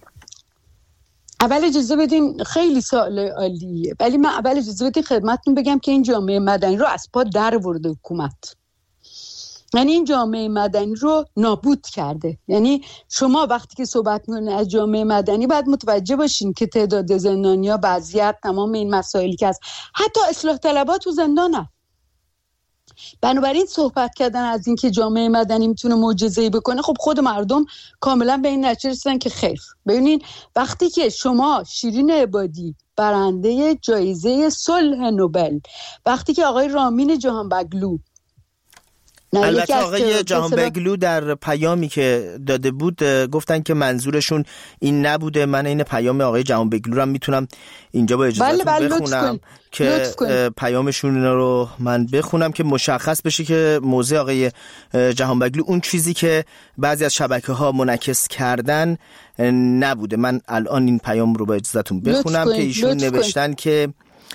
اول اجازه بدین، خیلی سوال عالیه، ولی من اول اجازه بدین خدمتتون بگم که این جامعه مدنی رو از پا در برده حکومت. یعنی این جامعه مدنی رو نابود کرده. یعنی شما وقتی که صحبت می‌کنید از جامعه مدنی باید متوجه باشین که تعداد زندانیا، وضعیت، تمام این مسائلی که هست، حتی اصلاح طلبات تو زندانن. بنابراین صحبت کردن از این که جامعه مدنی میتونه معجزه‌ای بکنه، خب خود مردم کاملا به این نتیجه رسیدن که خیر. ببینین وقتی که شما شیرین عبادی برنده جایزه صلح نوبل، وقتی که آقای رامین جهانبگلو، البته آقای جهانبگلو در پیامی که داده بود گفتن که منظورشون این نبوده. من این پیام آقای جهانبگلو رو هم میتونم اینجا با اجازهتون بله بله بخونم که پیامشون رو من بخونم که مشخص بشه که موضع آقای جهانبگلو اون چیزی که بعضی از شبکه‌ها منعکس کردن نبوده. من الان این پیام رو با اجازهتون بخونم که ایشون نوشتن که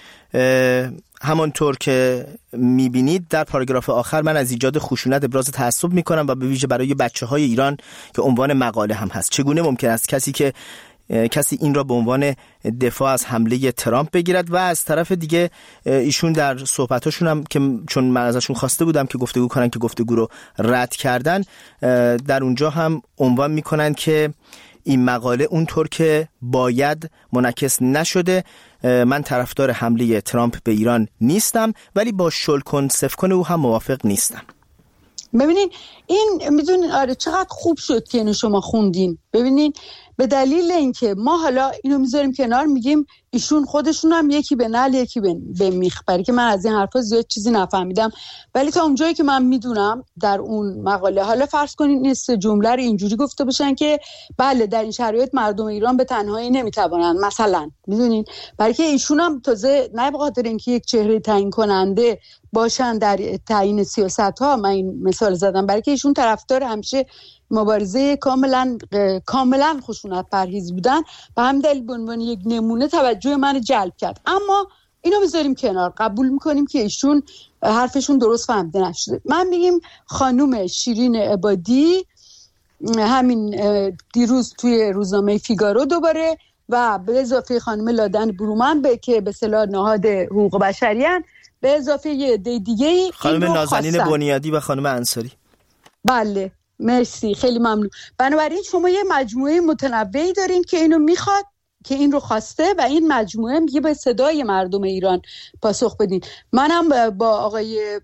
همانطور که میبینید در پاراگراف آخر من از ایجاد خشونت ابراز تعصب میکنم و به ویژه برای بچه های ایران که عنوان مقاله هم هست. چگونه ممکن است کسی که کسی این را به عنوان دفاع از حمله ترامپ بگیرد؟ و از طرف دیگه ایشون در صحبتاشون هم که چون من ازشون خواسته بودم که گفتگو کنن که گفتگو رو رد کردن، در اونجا هم عنوان میکنن که این مقاله اونطور که باید منعکس نشده. من طرفدار حمله ترامپ به ایران نیستم، ولی با شلکن سفکن او هم موافق نیستم. ببینین این میدونین آره چقدر خوب شد که اینو شما خوندین. ببینین به دلیل اینکه ما حالا اینو میذاریم کنار، میگیم ایشون خودشون هم یکی به نعل یکی به میخ، برای که من از این حرفا زیاد چیزی نفهمیدم، ولی تا اونجایی که من میدونم در اون مقاله، حالا فرض کنین این سه جمله رو اینجوری گفته باشن که بله در این شرایط مردم ایران به تنهایی نمیتوانند مثلا، میدونین، برای که ایشون هم تازه نه به خاطر اینکه یک چهره تعیین کننده باشن در تعیین سیاست‌ها، من این مثال زدم، برای که ایشون طرفدار همیشه مبارزه کاملا کاملا خشونت پرهیز بودن، به همین دلیل به عنوان یک نمونه توجه من جلب کرد. اما اینو بذاریم کنار، قبول میکنیم که ایشون حرفشون درست فهمیده نشده. من میگم خانم شیرین عبادی همین دیروز توی روزنامه فیگارو دوباره و به اضافه خانم لادن برومن به که به اصطلاح نهاد حقوق بشریان، به اضافه یه عده دیگه خانم نازنین بنیادی و خانم انصاری. بله مرسی، خیلی ممنون. بنابراین شما یه مجموعه متنوعی دارین که اینو میخواد، که این رو خواسته و این مجموعه میگه به صدای مردم ایران پاسخ بدین. منم با آقای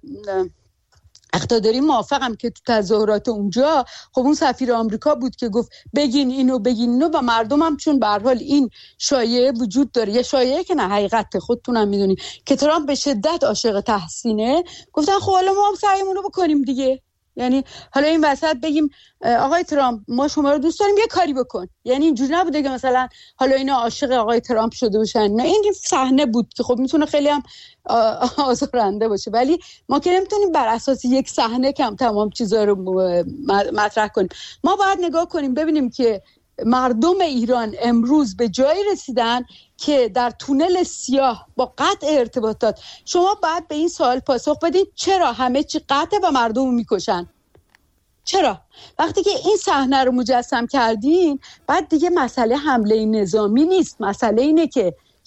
اقتداری موافقم که تو تظاهرات اونجا خب اون سفیر آمریکا بود که گفت بگین اینو بگین اینو و مردم هم چون به هر حال این شایعه وجود داره، یه شایعه که نه حقیقت خودتونم میدونین که ترامپ به شدت عاشق تحسینه، گفتن خب حالا ما هم سعیمون رو بکنیم دیگه. یعنی حالا این وسط بگیم آقای ترامپ ما شما رو دوست داریم یه کاری بکن، یعنی اینجوری نبوده که مثلا حالا اینا عاشق آقای ترامپ شده باشن، نه این صحنه بود که خب میتونه خیلی هم آزارنده باشه، ولی ما که نمیتونیم بر اساس یک صحنه کم تمام چیزا رو مطرح کنیم. ما باید نگاه کنیم ببینیم که مردم ایران امروز به جایی رسیدن که در تونل سیاه با قطع ارتباطات شما باید به این سوال پاسخ بدید چرا همه چی قطعه و مردم رو میکشن؟ چرا؟ وقتی که این صحنه رو مجسم کردین بعد دیگه مسئله حمله نظامی نیست، مسئله اینه که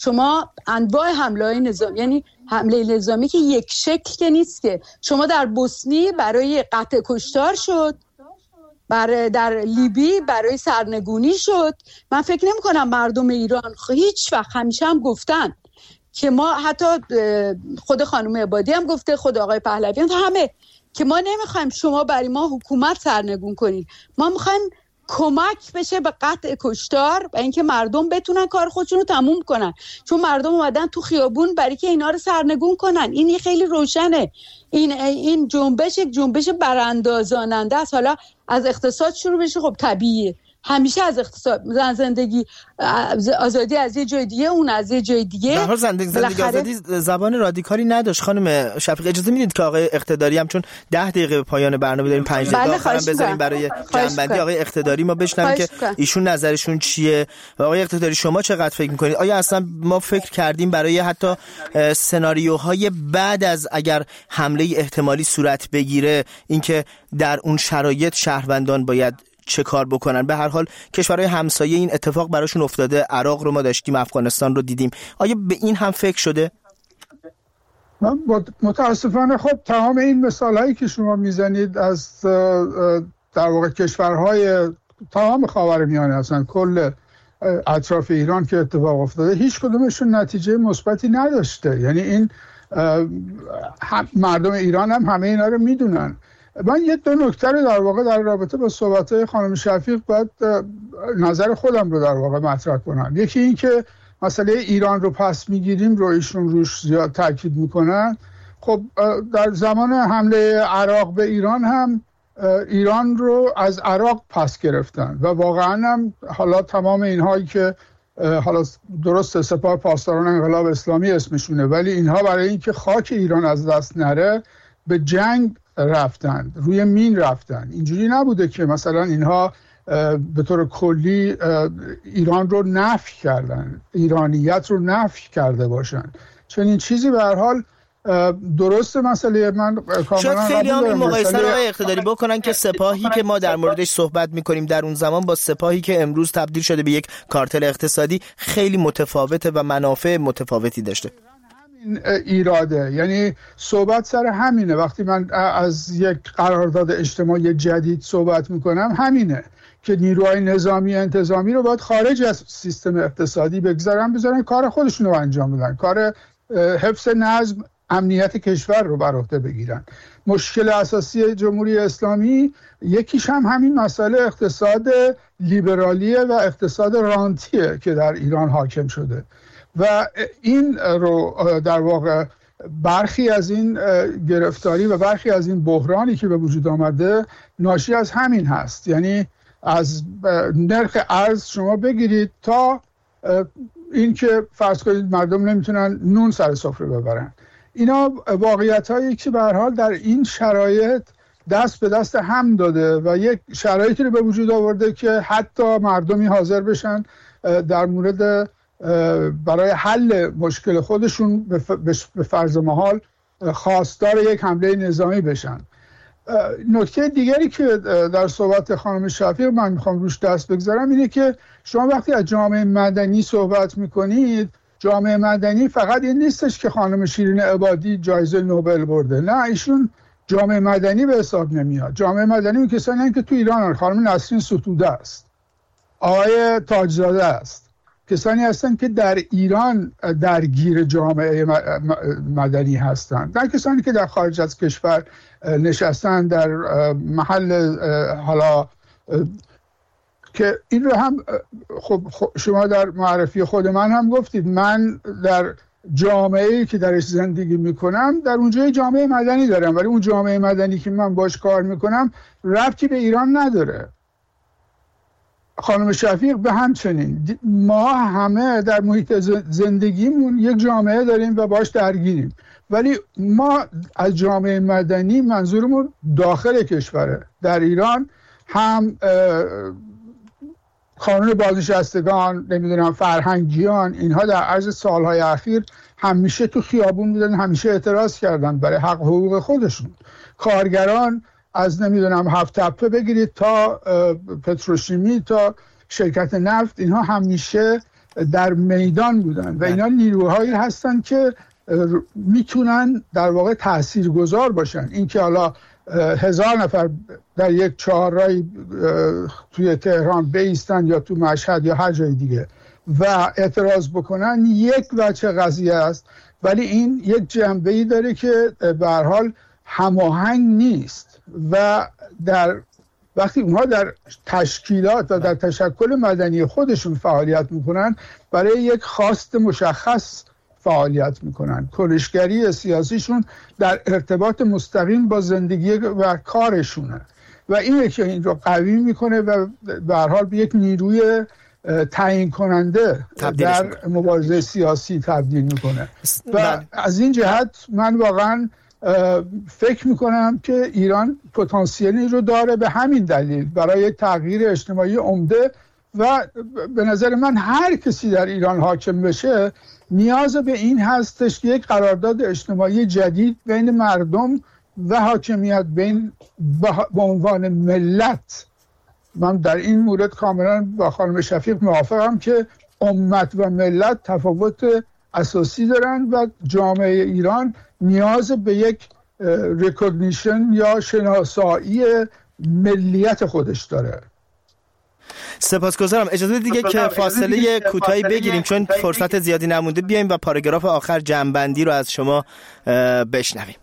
شما انواع حمله نظامی، یعنی حمله نظامی که یک شکل که نیست، که شما در بوسنی برای قطع کشتار شد، برای در لیبی برای سرنگونی شد. من فکر نمی کنم مردم ایران هیچ وقت، همیشه هم گفتن که ما، حتی خود خانم عبادی هم گفته، خود آقای پهلوی هم، همه، که ما نمیخوایم شما برای ما حکومت سرنگون کنید، ما میخوایم کمک بشه به قطع کشتار و اینکه مردم بتونن کار خودشون رو تموم کنن، چون مردم اومدن تو خیابون برای که اینا رو سرنگون کنن. این خیلی روشنه. این این جنبش یک جنبش براندازاننده است. حالا از اقتصاد شروع بشه، خب طبیعیه، همیشه از اقتصاد، زن زندگی آزادی از یه جای دیگه، اون از یه جای دیگه. در حال زندگی زندگی آزادی زبان رادیکالی نداشت. خانم شفیق اجازه میدید که آقای اقتداری هم، چون ده دقیقه به پایان برنامه داریم، پنج دقیقه آخرام بذاریم برای جنبندی آقای اقتداری، ما بشنویم که ایشون نظرشون چیه. و آقای اقتداری شما چقدر فکر میکنید؟ آیا اصلا ما فکر کردیم برای حتی سناریوهای بعد از اگر حمله احتمالی صورت بگیره، اینکه در اون شرایط شهروندان باید چه کار بکنن؟ به هر حال کشورهای همسایه این اتفاق براشون افتاده، عراق رو ما داشتیم، افغانستان رو دیدیم. آیا به این هم فکر شده؟ من متاسفانه خب تمام این مثالهایی که شما میزنید از در واقع کشورهای تمام خاورمیانه، اصلا کل اطراف ایران که اتفاق افتاده، هیچ کدومشون نتیجه مثبتی نداشته. یعنی این مردم ایران هم همه اینا رو میدونن. من یک دو نکته رو در واقع در رابطه با صحبت‌های خانم شفیق باید نظر خودم رو در واقع مطرح کنم. یکی این که مسئله ایران رو پس میگیریم رو ایشون روش زیاد تاکید میکنن. خب در زمان حمله عراق به ایران هم ایران رو از عراق پس گرفتن و واقعا هم حالا تمام اینهایی که حالا درست سپاه پاسداران انقلاب اسلامی اسمشونه، ولی اینها برای اینکه خاک ایران از دست نره به جنگ رفتن، روی مین رفتن. اینجوری نبوده که مثلا اینها به طور کلی ایران رو نفی کردن، ایرانیت رو نفی کرده باشن. چنین چیزی به هر حال درست مسئله من کاملا شاید خیلی هم این مقایسه رو اقتداری بکنن که سپاهی که ما در موردش صحبت میکنیم در اون زمان با سپاهی که امروز تبدیل شده به یک کارتل اقتصادی خیلی متفاوته و منافع متفاوتی داشته. این ایراده، یعنی صحبت سر همینه. وقتی من از یک قرارداد اجتماعی جدید صحبت میکنم، همینه که نیروهای نظامی انتظامی رو باید خارج از سیستم اقتصادی بگذارن، بذارن کار خودشون رو انجام بدن، کار حفظ نظم امنیت کشور رو بر عهده بگیرن. مشکل اساسی جمهوری اسلامی یکیش هم همین مسئله اقتصاد لیبرالیه و اقتصاد رانتیه که در ایران حاکم شده و این رو در واقع برخی از این گرفتاری و برخی از این بحرانی که به وجود آمده ناشی از همین هست. یعنی از نرخ ارز شما بگیرید تا این که فرض کنید مردم نمیتونن نون سر سفره ببرن. اینا واقعیت هایی که به هر حال در این شرایط دست به دست هم داده و یک شرایطی رو به وجود آورده که حتی مردمی حاضر بشن در مورد برای حل مشکل خودشون به فرض محال خواستار یک حمله نظامی بشن. نکته دیگری که در صحبت خانم شفیق من میخوام روش دست بگذارم اینه که شما وقتی از جامعه مدنی صحبت میکنید، جامعه مدنی فقط این نیستش که خانم شیرین عبادی جایزه نوبل برده، نه، ایشون جامعه مدنی به حساب نمیاد. جامعه مدنی اون کسانی هستند که تو ایران هستند. خانم نسرین ستوده است، آقای تاجزاده است، کسانی هستند که در ایران درگیر جامعه مدنی هستند، نه کسانی که در خارج از کشور نشستن در محل حالا که این رو هم خب شما در معرفی خود من هم گفتید. من در جامعه‌ای که درش زندگی میکنم در اونجا جامعه مدنی دارم، ولی اون جامعه مدنی که من باش کار میکنم ربطی به ایران نداره. خانم شفیق به همچنین. ما همه در محیط زندگیمون یک جامعه داریم و باش درگیریم، ولی ما از جامعه مدنی منظورمون داخل کشوره. در ایران هم کانون بازنشستگان، نمیدونم فرهنگیان، اینها در عرض سالهای اخیر همیشه تو خیابون بودن، همیشه اعتراض کردن برای حق حقوق خودشون. کارگران از نمیدونم هفت تپه بگیرید تا پتروشیمی تا شرکت نفت، اینها همیشه در میدان بودن و اینا نیروهایی هستن که میتونن در واقع تاثیرگذار باشن. این که حالا هزار نفر در یک چهارراهی توی تهران بایستن یا تو مشهد یا هر جای دیگه و اعتراض بکنن یک وجه قضیه است، ولی این یک جنبه‌ای داره که به هر حال هماهنگ نیست و در وقتی اونها در تشکیلات و در تشکل مدنی خودشون فعالیت میکنن برای یک خواست مشخص فعالیت میکنن. کنشگری سیاسیشون در ارتباط مستقیم با زندگی و کارشونه و اینه که این رو قوی میکنه و به هر حال به یک نیروی تعیین کننده در مبارزه سیاسی تبدیل میکنه و از این جهت من واقعا فکر میکنم که ایران پتانسیلی رو داره به همین دلیل برای تغییر اجتماعی عمده و به نظر من هر کسی در ایران حاکم بشه نیاز به این هستش که یک قرارداد اجتماعی جدید بین مردم و حاکمیت بین به عنوان ملت. من در این مورد کاملا با خانم شفیق موافقم که امت و ملت تفاوت اساسی دارن و جامعه ایران نیاز به یک ریکگنیشن یا شناسایی ملیت خودش داره. سپاسگزارم. اجازه دیگه که فاصله کوتاهی بگیریم چون فرصت زیادی نمونده، بیایم و پاراگراف آخر جمع‌بندی رو از شما بشنویم.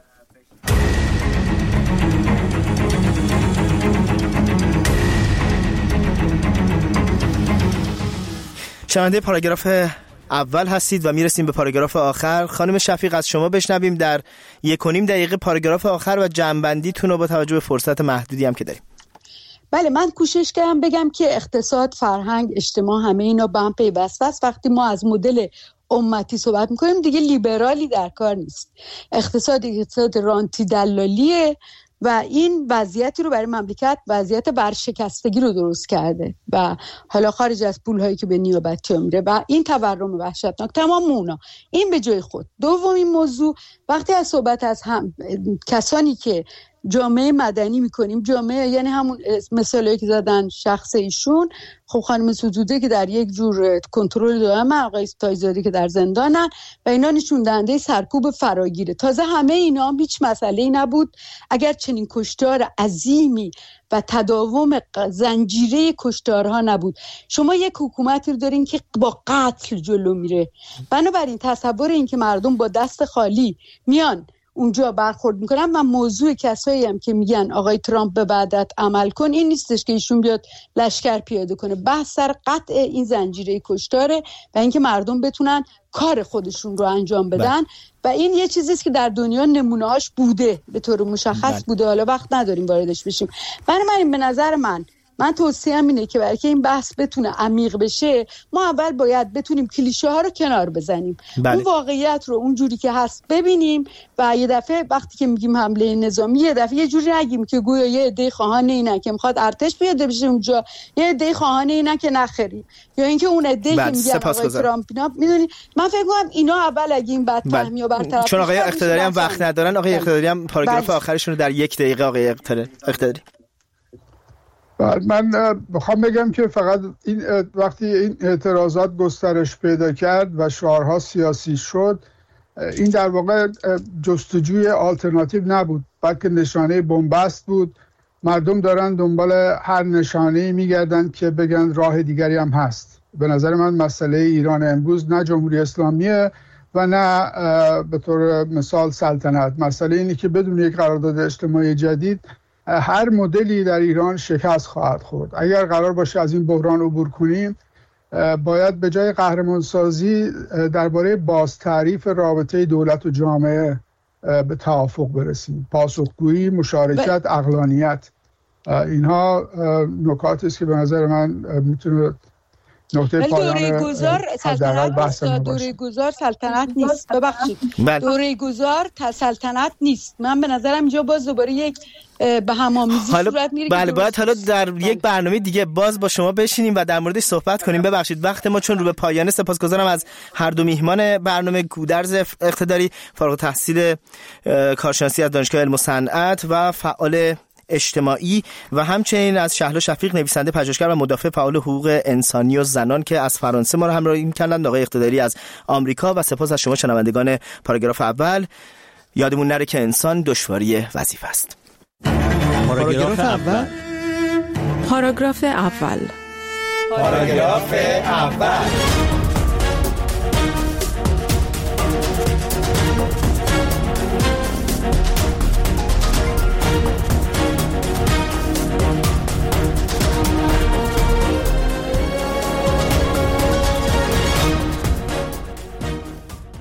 شنونده پاراگراف اول هستید و میرسیم به پاراگراف آخر. خانم شفیق از شما بشنویم در یک و نیم دقیقه پاراگراف آخر و جمع‌بندیتون رو با توجه به فرصت محدودی هم که داریم. بله، من کوشش کردم بگم که اقتصاد، فرهنگ، اجتماع همه اینا با هم پیوسته است. وقتی ما از مدل امتی صحبت میکنیم دیگه لیبرالی در کار نیست. اقتصاد اقتصاد رانتی دلالیه و این وضعیتی رو برای مملکت وضعیت برشکستگی رو درست کرده و حالا خارج از پولهایی که به نیابتی میره و این تورم وحشتناک، تمام اونا این به جای خود. دومین موضوع، وقتی از صحبت از هم کسانی که جامعه مدنی میکنیم، جامعه یعنی همون مثالی که زدن شخص ایشون، خب خانم ستوده که در یک جور کنترل دائم، آقای تایزادی که در زندانن و اینا نشون دهنده سرکوب فراگیره. تازه همه اینا هم هیچ مسئله‌ای نبود اگر چنین کشتار عظیمی و تداوم زنجیره کشتارها نبود. شما یک حکومتی رو دارین که با قتل جلو میره، بنابراین تصور این که مردم با دست خالی میان اونجا برخورد میکنن و موضوع کسایی هم که میگن آقای ترامپ به وعدت عمل کن این نیستش که ایشون بیاد لشکر پیاده کنه. بحث سر قطع این زنجیره کشتاره و اینکه مردم بتونن کار خودشون رو انجام بدن و این یه چیزیست که در دنیا نمونه‌هاش بوده، به طور مشخص بوده، حالا وقت نداریم واردش بشیم. بنابراین به نظر من من توصیه‌ام اینه که برای که این بحث بتونه عمیق بشه ما اول باید بتونیم کلیشه ها رو کنار بزنیم، بله. اون واقعیت رو اون جوری که هست ببینیم و یه دفعه وقتی که میگیم حمله نظامی یه دفعه یه جوری نگیم که گویا یه عده خواهان اینن که میخواد ارتش بیاد بشه اونجا، یه عده خواهان اینن که نخریم، یا اینکه اون عده که میگن آقای ترامپ اینا. میدونی من فکر می‌کنم اینا اول اگه این بد فهمی و برطرف، چون آقای اقتداری هم وقت ندارن، آقای اقتداری هم پاراگراف آخرشون رو در یک دقیقه آقای اقتداری. من بخوام بگم که فقط این وقتی این اعتراضات گسترش پیدا کرد و شعارها سیاسی شد، این در واقع جستجوی آلترناتیو نبود بلکه نشانه بنبست بود. مردم دارن دنبال هر نشانه‌ای میگردن که بگن راه دیگری هم هست. به نظر من مسئله ایران امروز نه جمهوری اسلامیه و نه به طور مثال سلطنت. مسئله اینه که بدون یک قرارداد اجتماعی جدید هر مدلی در ایران شکست خواهد خورد. اگر قرار باشه از این بحران عبور کنیم باید به جای قهرمانسازی درباره باز تعریف رابطه دولت و جامعه به توافق برسیم. پاسخگویی، مشارکت، عقلانیت، اینها نکاتی است که به نظر من میتونه نقطه پایان دوره گذار سلطنت دوره گذار سلطنت نیست. ببخشید دوره گذار سلطنت نیست. من به نظرم اینجا باز دوباره یک به همامیزی صورت میره. بله باید حالا در بله. یک برنامه دیگه باز با شما بشینیم و در موردش صحبت کنیم. ببخشید وقت ما چون رو به پایانه. سپاسگزارم از هر دو میهمان برنامه، گودرز اقتداری فارغ التحصیل کارشناسی از دانشگاه علم و صنعت و فعال اجتماعی و همچنین از شهلا شفیق نویسنده، پژوهشگر و مدافع فعال حقوق انسانی و زنان که از فرانسه ما رو همراهی می‌کردند، آقای اقتداری از آمریکا و سپاس از شما شنوندگان پاراگراف اول. یادمون نره که انسان دشواری وظیفه است. پاراگراف اول. پاراگراف اول. پاراگراف اول.